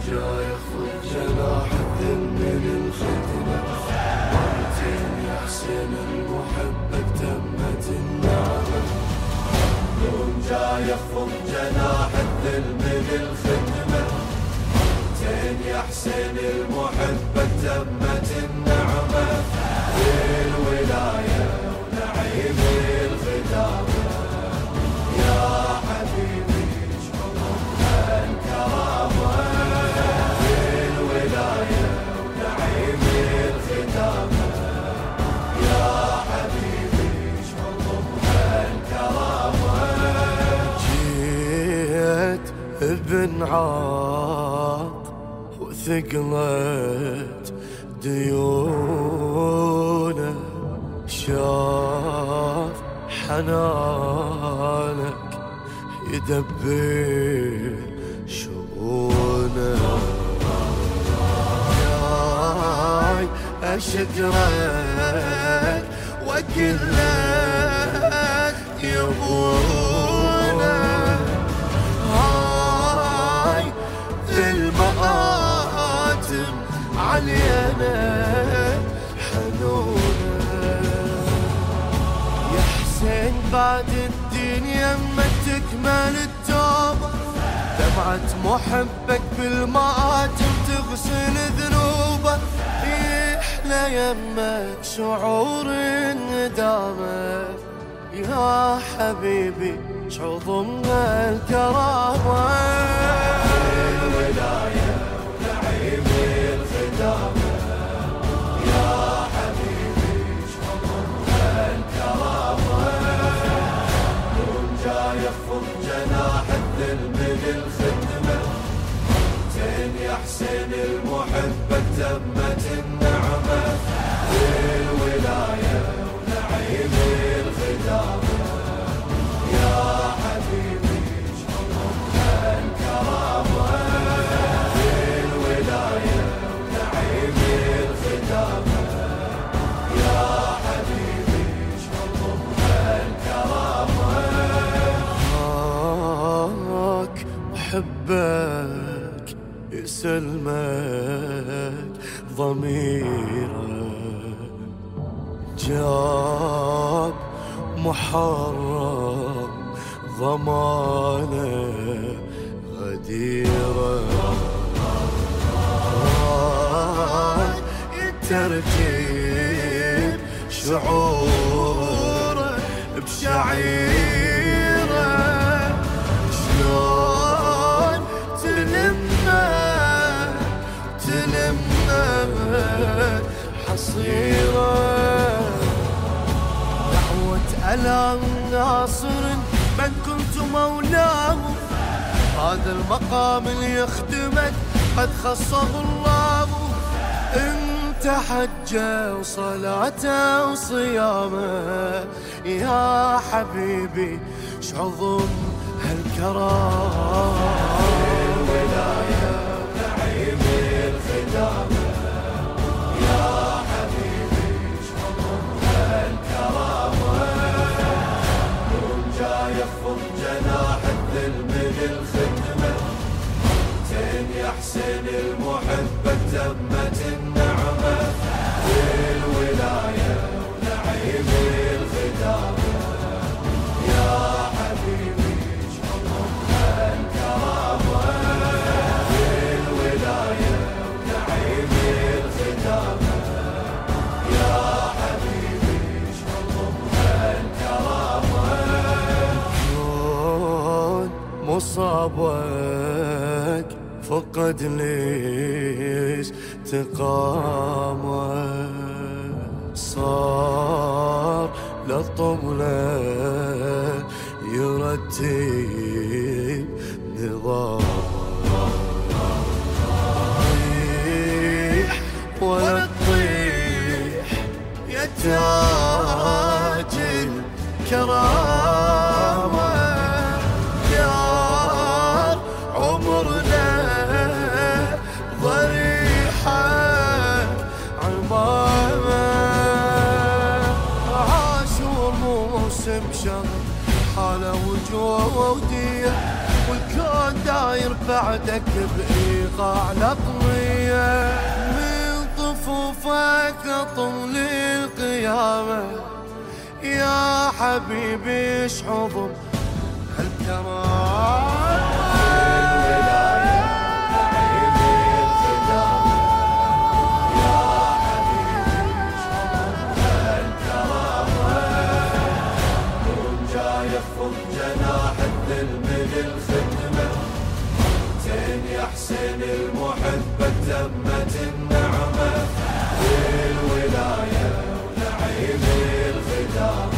جاي يخفض جناح الذل من الخدمة، مرتين يا حسين المحبة تمت النعمة. يوم جاي يخفض جناح الذل من الخدمة، مرتين يا حسين المحبة تمت النعمة. في الولاية ونعيم الخدامة يا حبيبي شعورنا الكرامة. في الولاية ونعيم الخدامة يا حبيبي شعورنا الكرامة. جيت ابن عاق وثقلت ديونه، شاف حنانك يدبر شؤونه. جاي أشكرك وأقول لك يبونا، هاي المآتم علينا حنونه. يا حسين بعد الدين يما تكمل التوبة، دمعة محبك بالمآتم تغسل ذنوبه. يحلى يمك شعور الندامة يا حبيبي شعظمنا الكرامة. الولاية ونعيم الخدامة يا حبيبي شعظمنا الكرامة. يوم جاي يخفض جناح الذل من الخدمة، مرتين يا حسين المحبة تمت النعمة. في الولاية ونعيم الخدامة يا حبيبي شعورنا الكرامة. في الولاية ونعيم الخدامة يا حبيبي شعورنا الكرامة. هاك محبك يسلمك ضميرك، جاب محرم ضمانه غديره. يترجم شعوره بشعيره، شلون تلمه حصيره. دعوة ألام ناصر من كنت مولاه، هذا المقام اللي يخدمك قد خصه الله. انت حجه وصلاته وصيامه يا حبيبي شعظم هالكرامة. الولاية ونعيم الخدامة يا حبيبي شعظمنا الكرامة. يوم جاي يخفض جناح الذل من الخدمة، مرتين يا حسين المحبة تمت النعمة. في الولاية ونعيم الخدامة يا حبيبي شعورنا الكرامة. في الولاية ونعيم الخدامة يا حبيبي شعورنا الكرامة. كون مصابك فقد ليش تقامه، صار للطبلة يرتب نظامه. طيح ولا تطيح يا تاج الكرامة، يا عمرنا ضريحة عمامة. عاشور موسم شهر حالة وجوه ودية، والكون داير بعدك بإيقاع الأطوية، من طفوفك طول القيامة يا حبيبي ايش حضن هالكرامة. الولاية نعيم الخدامة يا حبيبي ايش حضن هالكرامة. يوم جاي يخفض جناح الذل للخدمة، زين يا حسين المحبة تمت النعمة. الولاية ونعيم الخدامة